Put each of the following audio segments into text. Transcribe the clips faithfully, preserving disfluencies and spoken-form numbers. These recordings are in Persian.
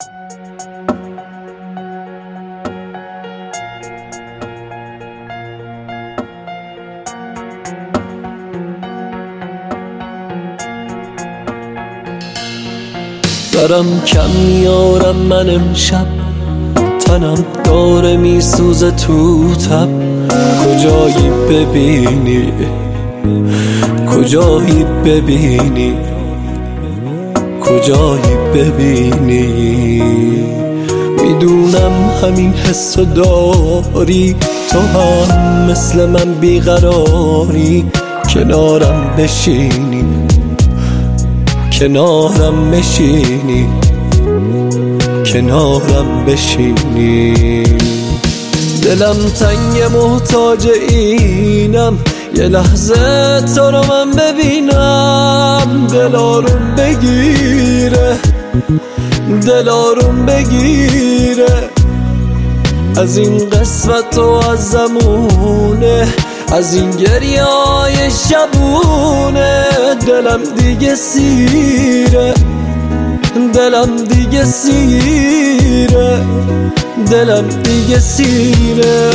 دارم کم میارم من امشب، تنم داره میسوزه تو تب. کجایی ببینی، کجایی ببینی، کجایی ببینی. میدونم همین حسو داری، تو هم مثل من بیقراری. کنارم بشینی، کنارم بشینی، کنارم بشینی. دلم تنگ محتاج اینم، یه لحظه تو رو من ببینم. دلاروم بگیره، دلاروم بگیره. از این قسمت و از زمونه، از این گریه های شبونه. دلم دیگه سیره، دلم دیگه سیره، دلم دیگه سیره.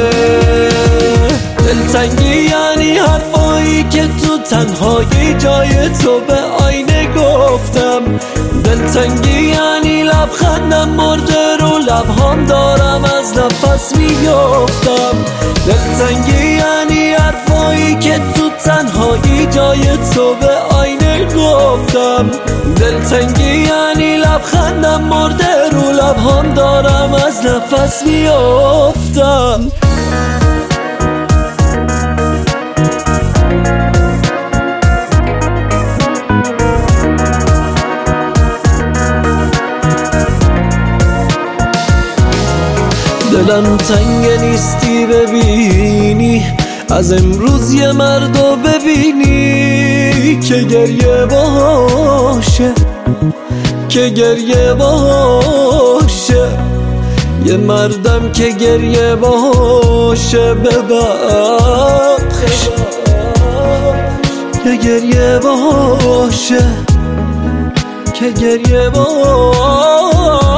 دلتنگی یعنی حرفایی که تو تنهایی جای تو به آینه گفتم. دلتنگی یعنی لبخندم مرده رو لبهام، دارم از نفس میگفتم. دلتنگی یعنی حرفایی که تو تنهایی جای تو به آینه گفتم. دلتنگی یعنی لبخندم مرده رو لبهام، دارم از نفس میافتم. دلم تنگ نیستی ببینی، از امروز یه مردو ببینی که گریه باشه، که گریه باشه. یه مردم که گریه باشه، ببخش که گریه باشه، که گریه باشه.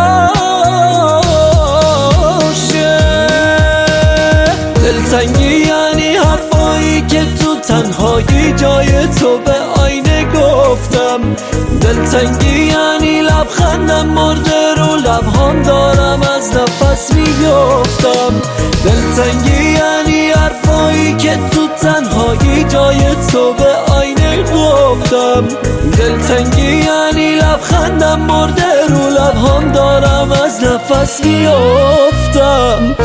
دلتنگی یعنی حرفایی که تو تنهایی جای تو به آینه گفتم. دلتنگی یعنی لبخندم مرده رو لبهام، دارم از نفس میگفتم. دلتنگی یعنی حرفایی که تو تنهایی جای تو به آینه گفتم. دلتنگی یعنی لبخندم مرده رو لبهام، دارم از نفس میافتم.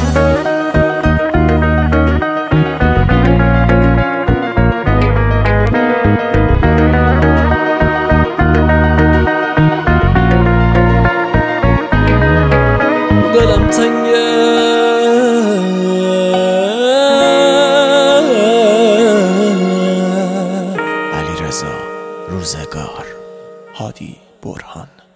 دلم تنگه، علیرضا روزگار، هادی برهان.